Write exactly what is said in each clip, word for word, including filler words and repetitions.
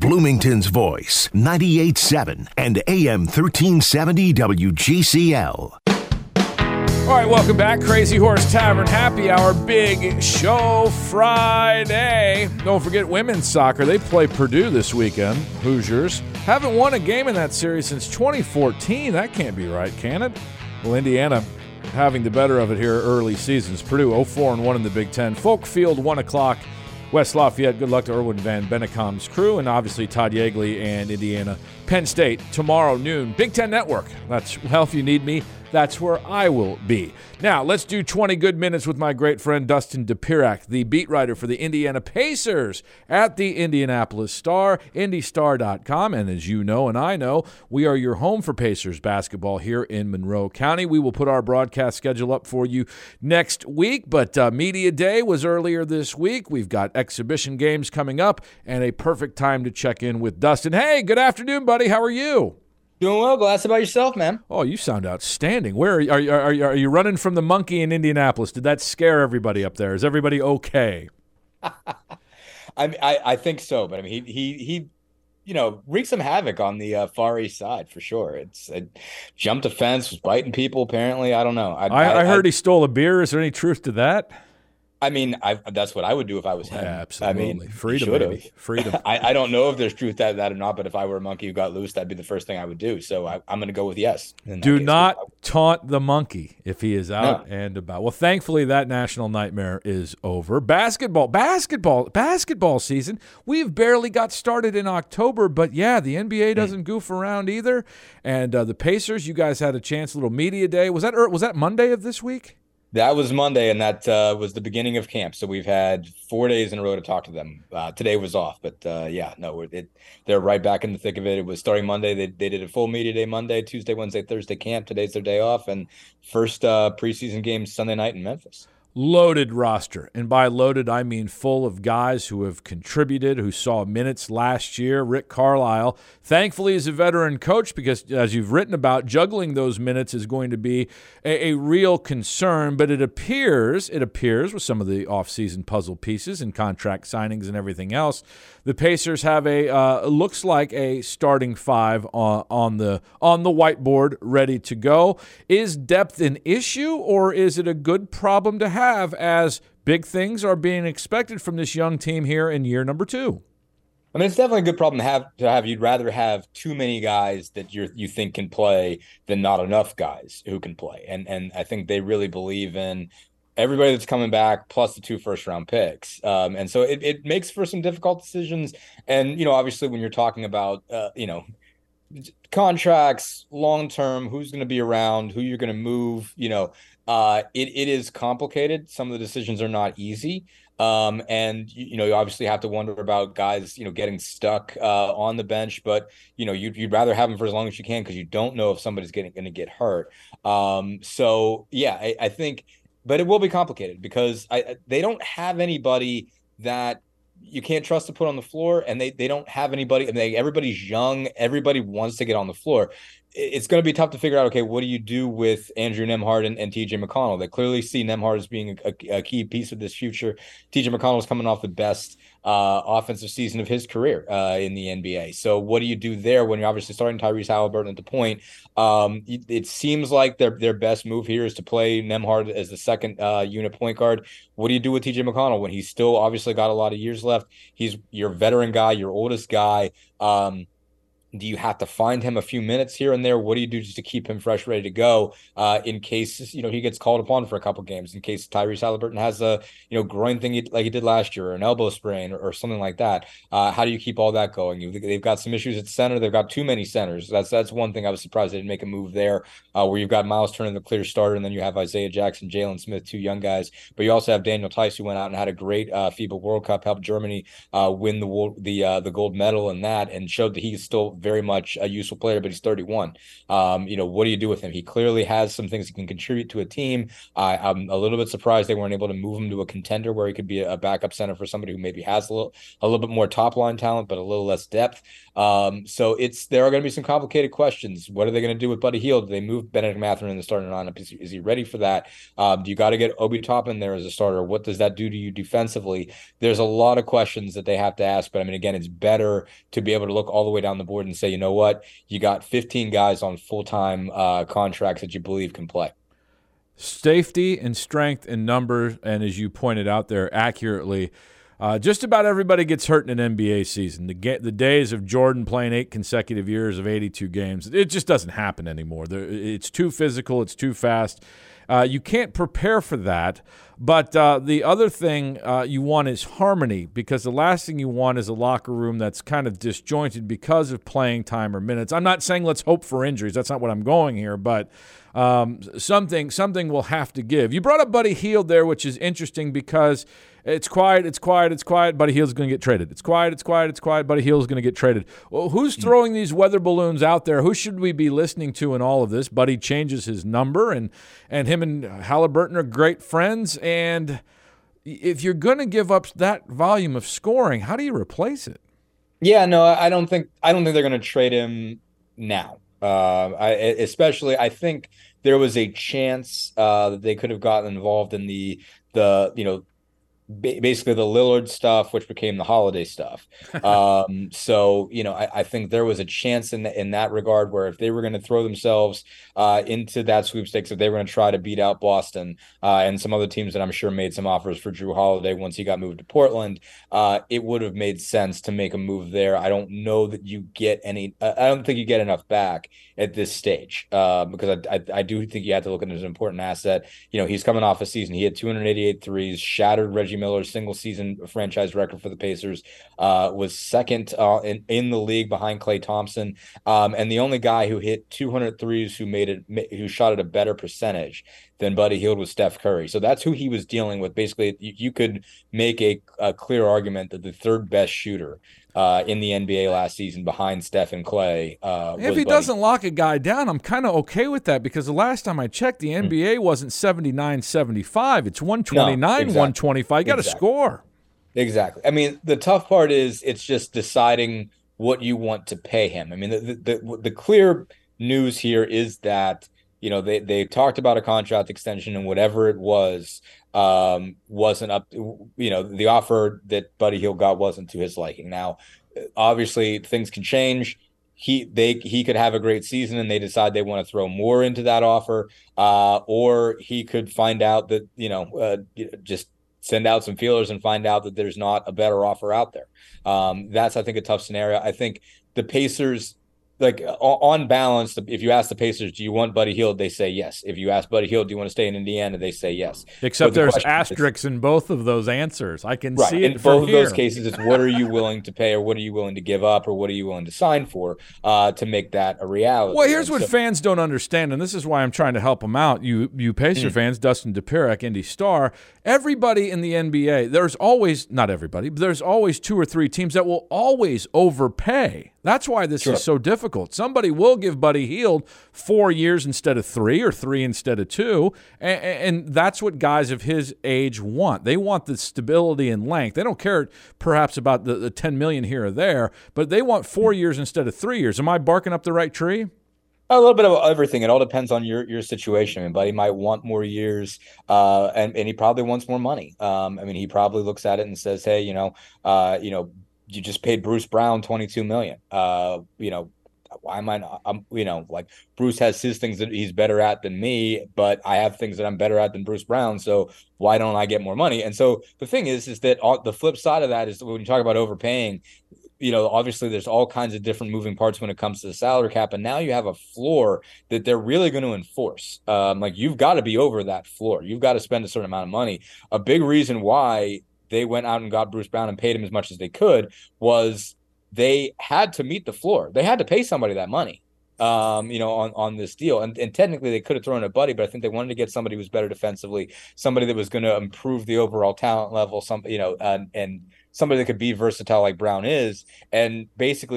Bloomington's Voice, ninety-eight point seven and A M thirteen seventy W G C L. All right, welcome back. Crazy Horse Tavern Happy Hour, Big Show Friday. Don't forget women's soccer. They play Purdue this weekend. Hoosiers haven't won a game in that series since twenty fourteen. That can't be right, can it? Well, Indiana having the better of it here early seasons. Purdue oh four and one in the Big Ten. Folk Field, one o'clock. West Lafayette, good luck to Erwin Van Bennekom's crew, and obviously Todd Yeagley and Indiana. Penn State, tomorrow noon. Big Ten Network. That's, well, if you need me, that's where I will be. Now, let's do twenty good minutes with my great friend Dustin Dopirak, the beat writer for the Indiana Pacers at the Indianapolis Star, Indy Star dot com. And as you know and I know, we are your home for Pacers basketball here in Monroe County. We will put our broadcast schedule up for you next week, but uh, Media Day was earlier this week. We've got exhibition games coming up and a perfect time to check in with Dustin. Hey, good afternoon, buddy. How are you? Doing well. Glad about yourself, man. Oh, you sound outstanding. Where are you, are, you, are, you, are you running from the monkey in Indianapolis? Did that scare everybody up there? Is everybody okay? I, I I think so, but I mean, he he he, you know, wreaked some havoc on the uh, Far East Side for sure. It's it jumped a fence, was biting people. Apparently, I don't know. I, I, I, I heard I, he stole a beer. Is there any truth to that? I mean, I, that's what I would do if I was him. Yeah, absolutely. I mean, freedom, baby. Freedom. I, I don't know if there's truth to that or not, but if I were a monkey who got loose, that'd be the first thing I would do. So I, I'm going to go with yes. Do not taunt the monkey if he is out No. and about. Well, thankfully, that national nightmare is over. Basketball, basketball, basketball season. We've barely got started in October, but yeah, the N B A doesn't goof around either. And uh, the Pacers, you guys had a chance, a little media day. Was that was that Monday of this week? That was Monday, and that uh, was the beginning of camp. So we've had four days in a row to talk to them. Uh, today was off, but uh, yeah, no, it, they're right back in the thick of it. It was starting Monday. They they did a full media day Monday, Tuesday, Wednesday, Thursday camp. Today's their day off, and first uh, preseason game Sunday night in Memphis. Loaded roster, and by loaded I mean full of guys who have contributed, who saw minutes last year. Rick Carlisle, thankfully, is a veteran coach because, as you've written about, juggling those minutes is going to be a, a real concern. But it appears, it appears, with some of the offseason puzzle pieces and contract signings and everything else, the Pacers have a uh, looks like a starting five on, on the on the whiteboard ready to go. Is depth an issue, or is it a good problem to have? Have as big things are being expected from this young team here in year number two? I mean, it's definitely a good problem to have. To have, you'd rather have too many guys that you you think can play than not enough guys who can play. And and I think they really believe in everybody that's coming back plus the two first round picks. Um, and so it it makes for some difficult decisions. And you know, obviously, when you're talking about uh, you know. contracts, long term, who's going to be around, who you're going to move, you know, uh, it it is complicated. Some of the decisions are not easy. Um, and, you, you know, you obviously have to wonder about guys, you know, getting stuck uh, on the bench. But, you know, you'd, you'd rather have them for as long as you can because you don't know if somebody's getting going to get hurt. Um, so, yeah, I, I think, but it will be complicated because I, they don't have anybody that you can't trust to put on the floor, and they they don't have anybody. And they, everybody's young. Everybody wants to get on the floor. It's going to be tough to figure out, okay, what do you do with Andrew Nembhard and, and T J McConnell? They clearly see Nembhard as being a, a key piece of this future. T J McConnell is coming off the best uh, offensive season of his career uh, in the N B A. So what do you do there when you're obviously starting Tyrese Halliburton at the point? Um, it, it seems like their their best move here is to play Nembhard as the second uh, unit point guard. What do you do with T J McConnell when he's still obviously got a lot of years left? He's your veteran guy, your oldest guy. Um, Do you have to find him a few minutes here and there? What do you do just to keep him fresh, ready to go uh, in case, you know, he gets called upon for a couple games, in case Tyrese Halliburton has a, you know, groin thing like he did last year, or an elbow sprain or, or something like that? Uh, how do you keep all that going? You, they've got some issues at center. They've got too many centers. That's that's one thing I was surprised they didn't make a move there, uh, where you've got Miles Turner, the clear starter, and then you have Isaiah Jackson, Jalen Smith, two young guys. But you also have Daniel Tice, who went out and had a great uh, FIBA World Cup, helped Germany uh, win the the uh, the gold medal in that, and showed that he's still very much a useful player, but he's thirty-one. Um, you know, what do you do with him? He clearly has some things he can contribute to a team. I, I'm a little bit surprised they weren't able to move him to a contender where he could be a backup center for somebody who maybe has a little a little bit more top line talent, but a little less depth. Um, so it's there are going to be some complicated questions. What are they going to do with Buddy Hield? Do they move Benedict Mathurin in the starting lineup? Is, is he ready for that? Um, do you got to get Obi Toppin there as a starter? What does that do to you defensively? There's a lot of questions that they have to ask. But I mean, again, it's better to be able to look all the way down the board and say, you know what, you got fifteen guys on full time uh, contracts that you believe can play. Safety and strength and numbers, and as you pointed out there accurately, uh, just about everybody gets hurt in an N B A season. The, ga- the days of Jordan playing eight consecutive years of eighty-two games, it just doesn't happen anymore. The, it's too physical. It's too fast. Uh, you can't prepare for that. But uh, the other thing uh, you want is harmony, because the last thing you want is a locker room that's kind of disjointed because of playing time or minutes. I'm not saying let's hope for injuries. That's not what I'm going here, but um, something something will have to give. You brought up Buddy Hield there, which is interesting because it's quiet, it's quiet, it's quiet. Buddy Hield's going to get traded. It's quiet, it's quiet, it's quiet. Buddy Hield's going to get traded. Well, who's throwing these weather balloons out there? Who should we be listening to in all of this? Buddy changes his number, and and him and Halliburton are great friends. And if you're going to give up that volume of scoring, how do you replace it? Yeah, no, I don't think I don't think they're going to trade him now. Uh, I, especially, I think there was a chance uh, that they could have gotten involved in the the you know. basically the Lillard stuff, which became the Holiday stuff. Um, so, you know, I, I think there was a chance in the, in that regard where if they were going to throw themselves uh, into that sweepstakes, if they were going to try to beat out Boston uh, and some other teams that I'm sure made some offers for Jrue Holiday once he got moved to Portland, uh, it would have made sense to make a move there. I don't know that you get any, uh, I don't think you get enough back at this stage uh, because I, I, I do think you have to look at it as an important asset. You know, he's coming off a season. He had two hundred eighty-eight threes, shattered Reggie Miller's single season franchise record for the Pacers, uh, was second uh, in, in the league behind Klay Thompson. Um, and the only guy who hit two hundred threes who made it, who shot at a better percentage than Buddy Hield was Steph Curry. So that's who he was dealing with. Basically, you, you could make a, a clear argument that the third best shooter Uh, in the N B A last season behind Steph and Clay. Uh, if he Buddy. doesn't lock a guy down, I'm kind of okay with that because the last time I checked, the N B A wasn't seventy-nine seventy-five. It's one twenty-nine, no, exactly. one twenty-five. You got to exactly. score. Exactly. I mean, the tough part is it's just deciding what you want to pay him. I mean, the the, the clear news here is that, you know, they, they talked about a contract extension and whatever it was, um, wasn't up, you know, the offer that Buddy Hield got wasn't to his liking. Now, obviously things can change. He, they, he could have a great season and they decide they want to throw more into that offer, uh, or he could find out that, you know, uh, just send out some feelers and find out that there's not a better offer out there. Um, that's, I think, a tough scenario. I think the Pacers, like on balance, if you ask the Pacers, do you want Buddy Hield? They say yes. If you ask Buddy Hield, do you want to stay in Indiana? They say yes. Except the there's asterisks is, in both of those answers. I can right, see it in from both of here. those cases. It's what are you willing to pay, or what are you willing to give up, or what are you willing to sign for uh, to make that a reality? Well, here's and what so, fans don't understand, and this is why I'm trying to help them out. You, you Pacer mm. fans, Dustin DePirek, Indy Star. Everybody in the N B A, there's always not everybody, but there's always two or three teams that will always overpay. That's why this sure. is so difficult. Somebody will give Buddy Hield four years instead of three or three instead of two, and, and that's what guys of his age want. They want the stability and length. They don't care perhaps about the, the ten million dollars here or there, but they want four years instead of three years. Am I barking up the right tree? A little bit of everything. It all depends on your your situation. I mean, Buddy might want more years, uh, and and he probably wants more money. Um, I mean, he probably looks at it and says, "Hey, you know, uh, you know, you just paid Bruce Brown twenty-two million dollars. Uh, you know, why am I not? I'm, you know, like Bruce has his things that he's better at than me, but I have things that I'm better at than Bruce Brown. So why don't I get more money?" And so the thing is, is that all, the flip side of that is when you talk about overpaying, you know, obviously there's all kinds of different moving parts when it comes to the salary cap. And now you have a floor that they're really going to enforce. Um, like you've got to be over that floor. You've got to spend a certain amount of money. A big reason why they went out and got Bruce Brown and paid him as much as they could was they had to meet the floor. They had to pay somebody that money, um, you know, on, on this deal. And, and technically they could have thrown a Buddy, but I think they wanted to get somebody who was better defensively, somebody that was going to improve the overall talent level, some, you know, and, and somebody that could be versatile like Brown is. And basically, like,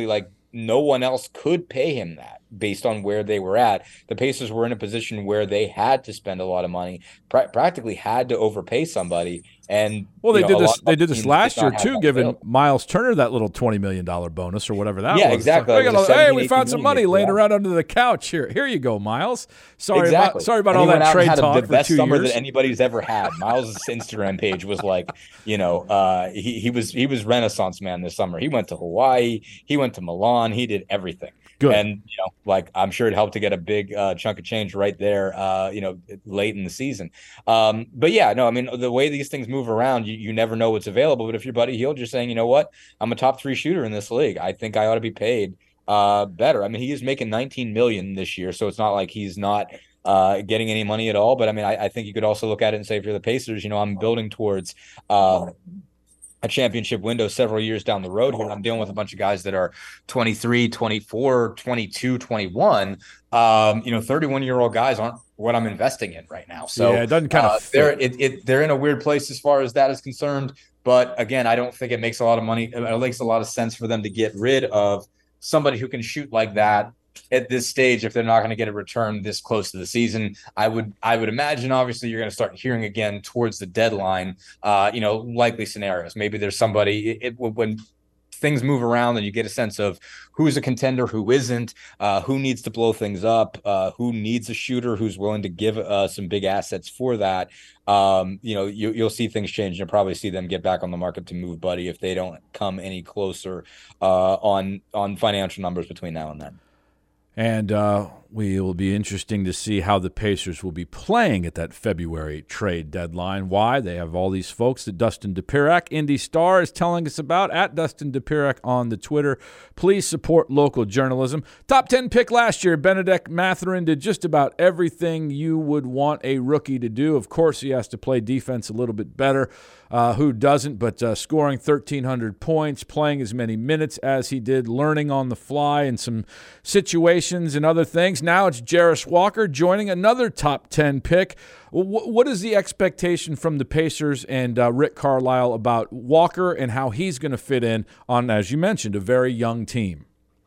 no one else could pay him that based on where they were at. The Pacers were in a position where they had to spend a lot of money, pra- practically had to overpay somebody. And well, they you know, did this. They did this last did year too, giving available. Miles Turner that little twenty million dollar bonus or whatever that yeah, was. Exactly. Like, like hey, we found some money laying yeah. around under the couch. Here, here you go, Miles. Sorry exactly. about sorry about and all he went that out trade and had talk the for best two summer years that anybody's ever had. Miles' Instagram page was like, you know, uh, he he was he was Renaissance man this summer. He went to Hawaii. He went to Milan. He did everything. Good. And, you know, like I'm sure it helped to get a big uh, chunk of change right there, uh, you know, late in the season. Um, but yeah, no, I mean, the way these things move around, you, you never know what's available. But if you're Buddy Hield, you're saying, you know what, I'm a top three shooter in this league. I think I ought to be paid uh, better. I mean, he is making nineteen million dollars this year, so it's not like he's not uh, getting any money at all. But I mean, I, I think you could also look at it and say, if you're the Pacers, you know, I'm building towards uh, a championship window several years down the road here. I'm dealing with a bunch of guys that are twenty-three, twenty-four, twenty-two, twenty-one. Um, you know, thirty-one year old guys aren't what I'm investing in right now. So yeah, it doesn't kind of uh, they're it, it they're in a weird place as far as that is concerned. But again, I don't think it makes a lot of money. It makes a lot of sense for them to get rid of somebody who can shoot like that at this stage if they're not going to get a return this close to the season. I would I would imagine obviously you're going to start hearing again towards the deadline, uh, you know, likely scenarios. Maybe there's somebody it, it, when things move around and you get a sense of who's a contender, who isn't, uh, who needs to blow things up, uh, who needs a shooter who's willing to give uh, some big assets for that. Um, you know, you, you'll see things change. You'll probably see them get back on the market to move Buddy if they don't come any closer uh, on on financial numbers between now and then. And uh, we will be interesting to see how the Pacers will be playing at that February trade deadline. Why? They have all these folks that Dustin Dopirak, Indy Star, is telling us about, at Dustin Dopirak on the Twitter. Please support local journalism. Top ten pick last year, Benedict Mathurin did just about everything you would want a rookie to do. Of course, he has to play defense a little bit better. Uh, who doesn't? But uh, scoring thirteen hundred points, playing as many minutes as he did, learning on the fly in some situations and other things. Now it's Jarace Walker joining another top ten pick. W- what is the expectation from the Pacers and uh, Rick Carlisle about Walker and how he's going to fit in on, as you mentioned, a very young team?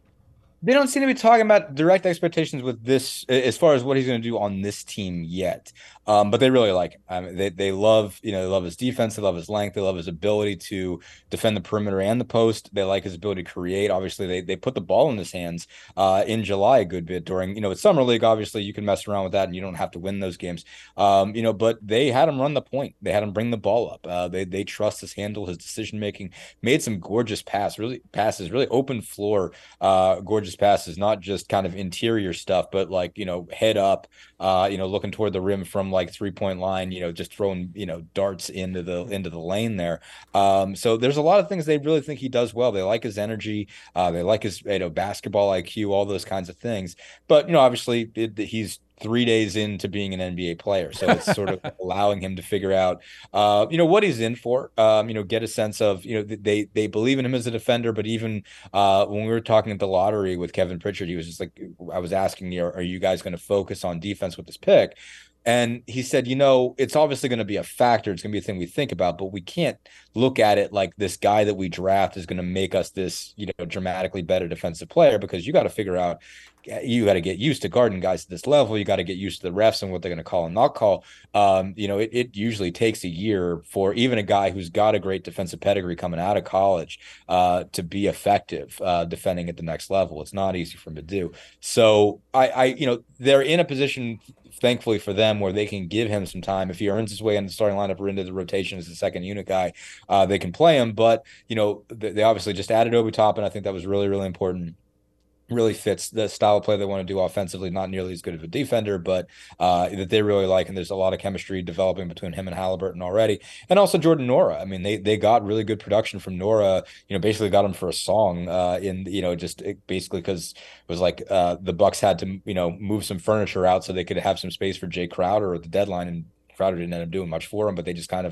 They don't seem to be talking about direct expectations with this as far as what he's going to do on this team yet. Um, but they really like him. I mean, they they love, you know, they love his defense, they love his length, they love his ability to defend the perimeter and the post. They like his ability to create. Obviously, they they put the ball in his hands uh, in July a good bit during, you know, it's summer league. Obviously, you can mess around with that and you don't have to win those games. Um, you know, but they had him run the point. They had him bring the ball up. Uh, they they trust his handle, his decision making. Made some gorgeous pass, really passes, really open floor, uh, gorgeous passes, not just kind of interior stuff, but like, you know, head up, uh, you know, looking toward the rim from like three point line, you know, just throwing, you know, darts into the, into the lane there. Um, so there's a lot of things they really think he does well. They like his energy. Uh, they like his, you know, basketball I Q, all those kinds of things. But, you know, obviously it, he's three days into being an N B A player. So it's sort of allowing him to figure out, uh, you know, what he's in for, um, you know, get a sense of, you know, they, they believe in him as a defender, but even uh, when we were talking at the lottery with Kevin Pritchard, he was just like, I was asking you, are you guys going to focus on defense with this pick? And he said, you know, it's obviously going to be a factor. It's going to be a thing we think about, but we can't look at it like this guy that we draft is going to make us this, you know, dramatically better defensive player, because you got to figure out, you got to get used to guarding guys at this level. You got to get used to the refs and what they're going to call and not call. Um, you know, it, it usually takes a year for even a guy who's got a great defensive pedigree coming out of college uh, to be effective uh, defending at the next level. It's not easy for him to do. So I, I, you know, they're in a position, thankfully for them, where they can give him some time. If he earns his way in the starting lineup or into the rotation as the second unit guy, uh, they can play him. But, you know, they, they obviously just added Obi Toppin. I think that was really, really important. Really fits the style of play they want to do offensively, not nearly as good of a defender, but uh, that they really like. And there's a lot of chemistry developing between him and Halliburton already. And also Jordan Nora. I mean, they they got really good production from Nora, you know, basically got him for a song uh, in, you know, just basically because it was like uh, the Bucks had to, you know, move some furniture out so they could have some space for Jay Crowder at the deadline. And Crowder didn't end up doing much for him, but they just kind of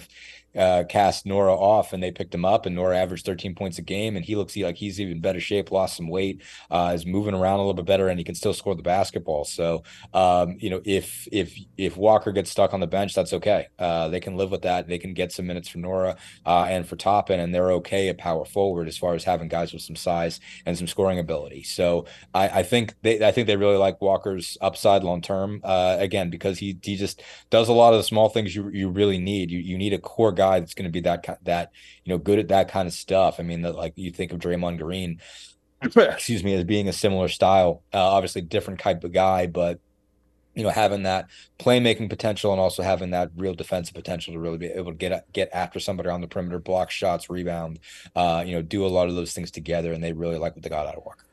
uh, cast Nora off, and they picked him up, and Nora averaged thirteen points a game, and he looks like he's even better shape, lost some weight, uh, is moving around a little bit better, and he can still score the basketball. So, um, you know, if if if Walker gets stuck on the bench, that's okay. Uh, they can live with that. They can get some minutes for Nora uh, and for Toppin, and they're okay at power forward as far as having guys with some size and some scoring ability. So I, I think they I think they really like Walker's upside long term. Uh, again, because he he just does a lot of the small things you you really need. You you need a core guy that's going to be that that you know good at that kind of stuff. I mean, that, like you think of Draymond Green, excuse me, as being a similar style. Uh, obviously, different type of guy, but you know, having that playmaking potential and also having that real defensive potential to really be able to get get after somebody on the perimeter, block shots, rebound, uh, you know, do a lot of those things together, and they really like what they got out of Walker.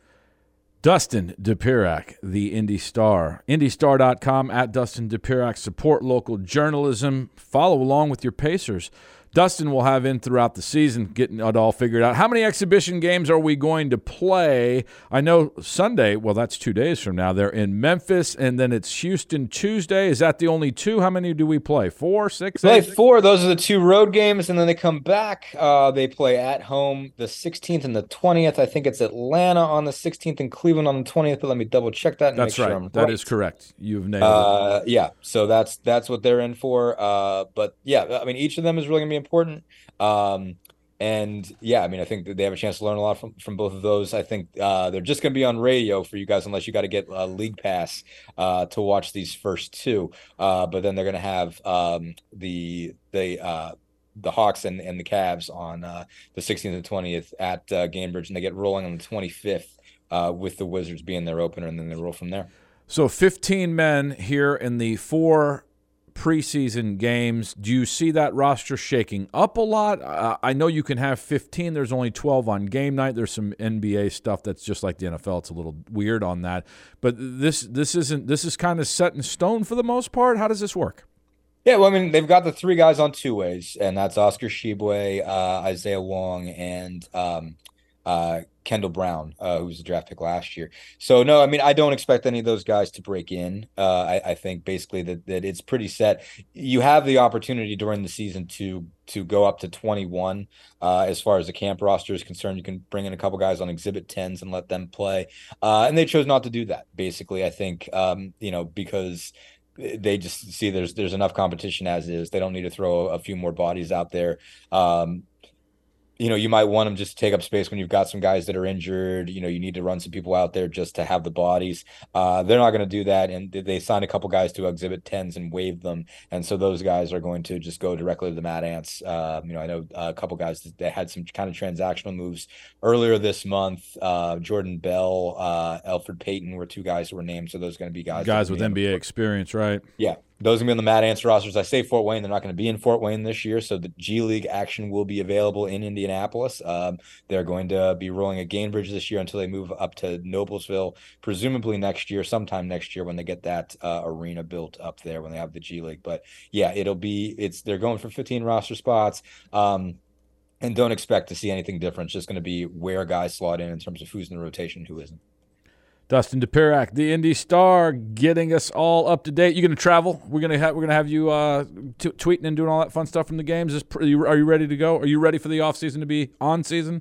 Dustin Dopirak, the Indy Star. Indy Star dot com, at Dustin Dopirak. Support local journalism. Follow along with your Pacers. Dustin will have in throughout the season, getting it all figured out. How many exhibition games are we going to play? I know Sunday, well, that's two days from now. They're in Memphis, and then it's Houston Tuesday. Is that the only two? How many do we play? Four, six, we play eight? Four. Those are the two road games, and then they come back. Uh, they play at home the sixteenth and the twentieth. I think it's Atlanta on the sixteenth and Cleveland on the twentieth, but let me double check that and that's make right. sure I'm That right. is correct. You've nailed uh, it. Yeah, so that's that's what they're in for. Uh, but, yeah, I mean, each of them is really going to be important. Um, and yeah, I mean, I think that they have a chance to learn a lot from, from both of those. I think uh, they're just going to be on radio for you guys, unless you got to get a league pass uh, to watch these first two. Uh, but then they're going to have um, the the uh, the Hawks and, and the Cavs on uh, the sixteenth and twentieth at uh, Gainbridge, and they get rolling on the twenty-fifth uh, with the Wizards being their opener, and then they roll from there. So fifteen men here in the four preseason games. Do you see that roster shaking up a lot? Uh, I know you can have fifteen. There's only twelve on game night. There's some N B A stuff that's just like the N F L. It's a little weird on that. But this this isn't this is kind of set in stone for the most part. How does this work? Yeah, well, I mean, they've got the three guys on two ways, and that's Oscar Tshiebwe, uh, Isaiah Wong, and um, uh, Kendall Brown, uh, who was a draft pick last year. So, no, I mean, I don't expect any of those guys to break in. Uh, I, I think basically that that it's pretty set. You have the opportunity during the season to to go up to twenty-one uh, as far as the camp roster is concerned. You can bring in a couple guys on exhibit tens and let them play. Uh, and they chose not to do that, basically, I think, um, you know, because – they just see there's there's enough competition as is. They don't need to throw a few more bodies out there. Um, you know, you might want them just to take up space when you've got some guys that are injured. You know, you need to run some people out there just to have the bodies. Uh, they're not going to do that. And they signed a couple guys to exhibit tens and waived them. And so those guys are going to just go directly to the Mad Ants. Uh, you know, I know a couple guys that had some kind of transactional moves earlier this month. Uh, Jordan Bell, uh, Elfrid Payton were two guys who were named. So those are going to be guys. Guys with N B A experience, right? Yeah. Those are going to be on the Mad Ants rosters. I say Fort Wayne. They're not going to be in Fort Wayne this year, so the G League action will be available in Indianapolis. Um, they're going to be rolling at Gainbridge this year until they move up to Noblesville, presumably next year, sometime next year when they get that uh, arena built up there when they have the G League. But, yeah, it'll be – it's they're going for fifteen roster spots. Um, and don't expect to see anything different. It's just going to be where guys slot in in terms of who's in the rotation and who isn't. Dustin Dopirak, the Indy Star, getting us all up to date. You going to travel? We're going to have we're going to have you uh, t- tweeting and doing all that fun stuff from the games. Is pr- are you ready to go? Are you ready for the off season to be on season?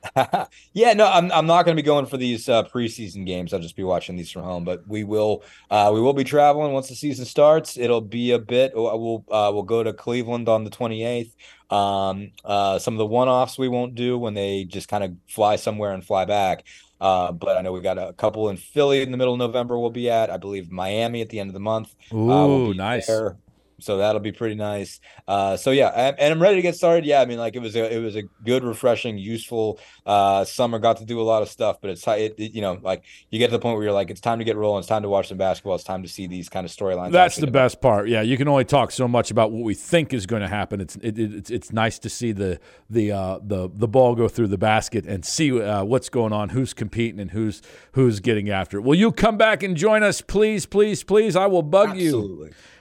Yeah, no, I'm I'm not going to be going for these uh, preseason games. I'll just be watching these from home. But we will uh, we will be traveling once the season starts. It'll be a bit. We'll uh, we'll go to Cleveland on the twenty-eighth. Um, uh, some of the one-offs we won't do when they just kind of fly somewhere and fly back. Uh, but I know we've got a couple in Philly in the middle of November we'll be at. I believe Miami at the end of the month. Ooh, uh, we'll be nice. There. So that'll be pretty nice. Uh, so yeah, and, and I'm ready to get started. Yeah, I mean, like it was a it was a good, refreshing, useful uh, summer. Got to do a lot of stuff, but it's it, it, you know, like you get to the point where you're like, it's time to get rolling. It's time to watch some basketball. It's time to see these kind of storylines. That's the best part. Yeah, you can only talk so much about what we think is going to happen. It's it, it, it's it's nice to see the the uh, the the ball go through the basket and see uh, what's going on, who's competing, and who's who's getting after it. Will you come back and join us, please, please, please? I will bug Absolutely. you.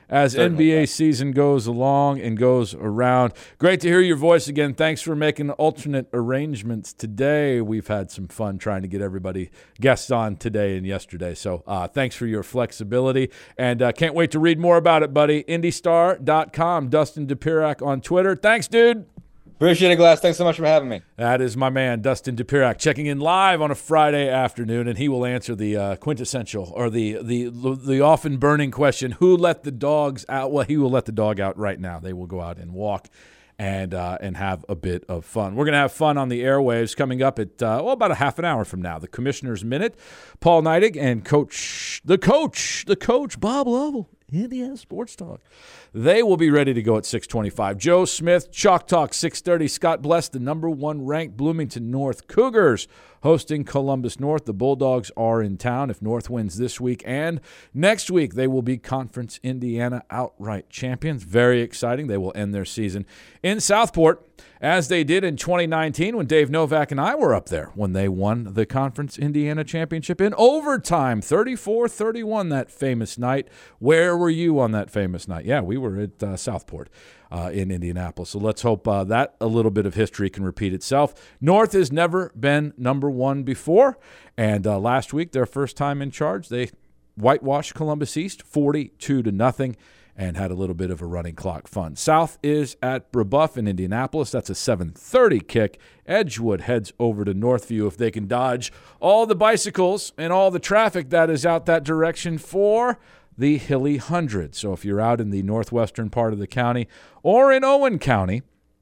as Certainly, N B A yeah. season goes along and goes around. Great to hear your voice again. Thanks for making alternate arrangements today. We've had some fun trying to get everybody guests on today and yesterday. So uh, thanks for your flexibility. And uh, can't wait to read more about it, buddy. Indy Star dot com. Dustin Dopirak on Twitter. Thanks, dude. Appreciate it, Glass. Thanks so much for having me. That is my man, Dustin Dopirak, checking in live on a Friday afternoon, and he will answer the uh, quintessential or the, the the often burning question, who let the dogs out? Well, he will let the dog out right now. They will go out and walk and uh, and have a bit of fun. We're going to have fun on the airwaves coming up at, uh, well, about a half an hour from now. The Commissioner's Minute, Paul Neidig and Coach, the coach, the coach, Bob Lovell. Indiana Sports Talk. They will be ready to go at six twenty-five. Joe Smith, Chalk Talk, six thirty. Scott Bless, the number one ranked Bloomington North Cougars, hosting Columbus North. The Bulldogs are in town if North wins this week. And next week, they will be Conference Indiana outright champions. Very exciting. They will end their season in Southport, as they did in twenty nineteen when Dave Novak and I were up there when they won the Conference Indiana Championship in overtime, thirty-four thirty-one that famous night. Where were you on that famous night? Yeah, we were at uh, Southport uh, in Indianapolis. So let's hope uh, that a little bit of history can repeat itself. North has never been number one before, and uh, last week, their first time in charge, they whitewashed Columbus East forty-two to nothing. And had a little bit of a running clock fun. South is at Brebeuf in Indianapolis. That's a seven thirty kick. Edgewood heads over to Northview if they can dodge all the bicycles and all the traffic that is out that direction for the Hilly Hundred. So if you're out in the northwestern part of the county or in Owen County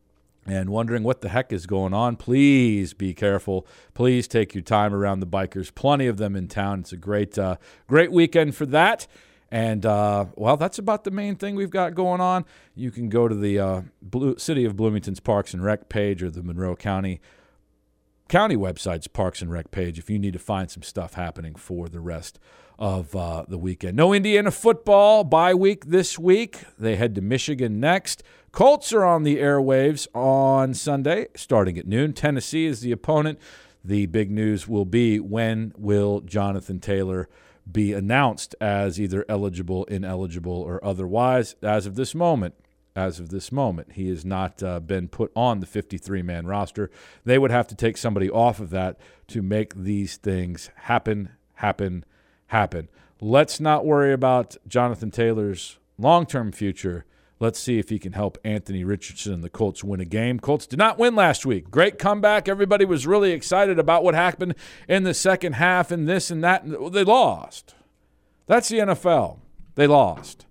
and wondering what the heck is going on, please be careful. Please take your time around the bikers. Plenty of them in town. It's a great, uh, great weekend for that. And, uh, well, that's about the main thing we've got going on. You can go to the uh, Blue, City of Bloomington's Parks and Rec page or the Monroe County County website's Parks and Rec page if you need to find some stuff happening for the rest of uh, the weekend. No Indiana football bye week this week. They head to Michigan next. Colts are on the airwaves on Sunday starting at noon. Tennessee is the opponent. The big news will be, when will Jonathan Taylor be announced as either eligible, ineligible, or otherwise. As of this moment, as of this moment, he has not uh, been put on the fifty-three man roster. They would have to take somebody off of that to make these things happen, happen, happen. Let's not worry about Jonathan Taylor's long-term future. Let's see if he can help Anthony Richardson and the Colts win a game. Colts did not win last week. Great comeback. Everybody was really excited about what happened in the second half and this and that. They lost. That's the N F L. They lost.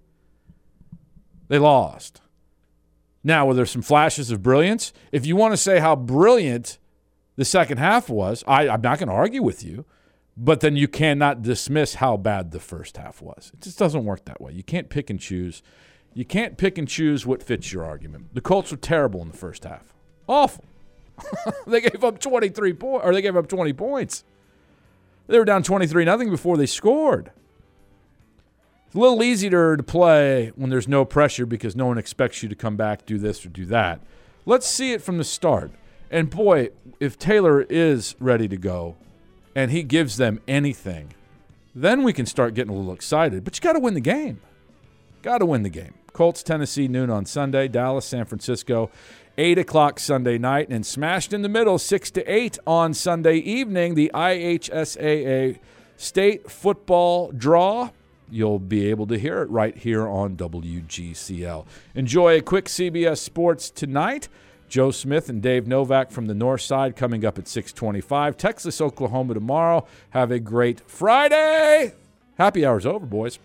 They lost. Now, were there some flashes of brilliance? If you want to say how brilliant the second half was, I, I'm not going to argue with you, but then you cannot dismiss how bad the first half was. It just doesn't work that way. You can't pick and choose. You can't pick and choose what fits your argument. The Colts were terrible in the first half. Awful. They gave up twenty-three points, or they gave up twenty points. They were down twenty-three nothing before they scored. It's a little easier to play when there's no pressure because no one expects you to come back, do this or do that. Let's see it from the start. And boy, if Taylor is ready to go and he gives them anything, then we can start getting a little excited. But you got to win the game. Got to win the game. Colts, Tennessee, noon on Sunday. Dallas, San Francisco, eight o'clock Sunday night. And smashed in the middle, six to eight on Sunday evening, the I H S A A State Football Draw. You'll be able to hear it right here on W G C L. Enjoy a quick C B S Sports tonight. Joe Smith and Dave Novak from the north side coming up at six twenty-five. Texas, Oklahoma tomorrow. Have a great Friday. Happy hour's over, boys.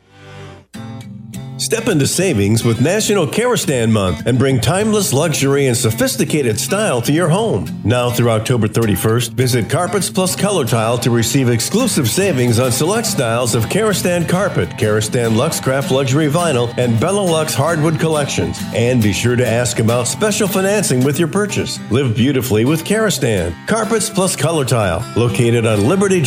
Step into savings with National Kerostan Month and bring timeless luxury and sophisticated style to your home. Now through October thirty-first, visit Carpets Plus Color Tile to receive exclusive savings on select styles of Kerostan Carpet, Kerostan Luxcraft Luxury Vinyl, and Bellalux Hardwood collections. And be sure to ask about special financing with your purchase. Live beautifully with Kerostan. Carpets Plus Color Tile, located on Liberty